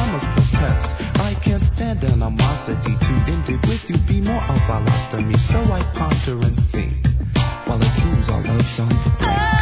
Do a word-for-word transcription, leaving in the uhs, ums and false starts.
must protest. I can't stand animosity. To end it with you, be more of a lot to me. So I ponder and think, while it seems our love songs are great.